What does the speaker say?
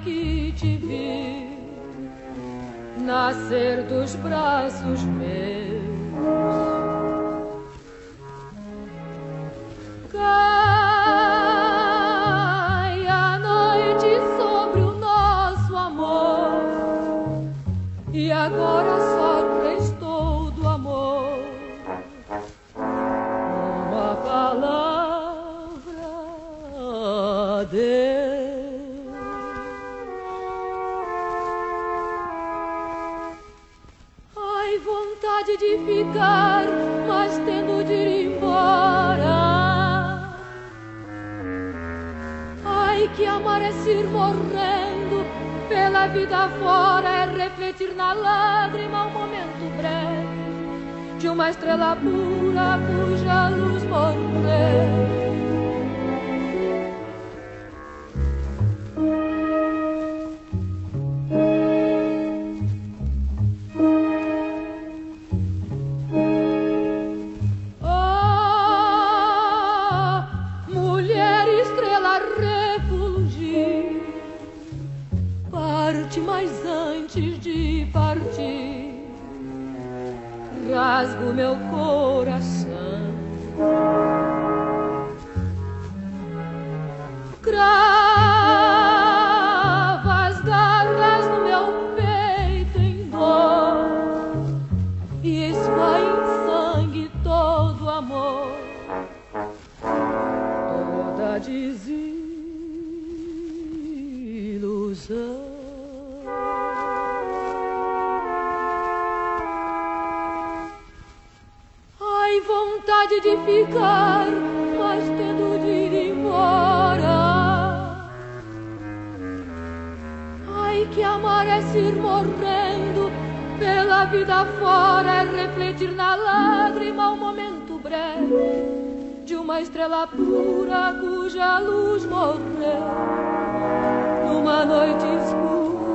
que te vi nascer dos braços meus. Cai a noite sobre o nosso amor e agora só restou do amor uma palavra, adeus. Ai, vontade de ficar, mas tendo de ir embora. Ai, que amar é se ir morrendo pela vida fora, é refletir na lágrima um momento breve de uma estrela pura cuja luz morreu. Mas antes de partir, rasgo meu coração, cravo as garras no meu peito em dor e esvai em sangue todo amor, toda desilusão. Vontade de ficar, mas tendo de ir embora. Ai, que amar é se ir morrendo pela vida fora, é refletir na lágrima um momento breve de uma estrela pura cuja luz morreu numa noite escura.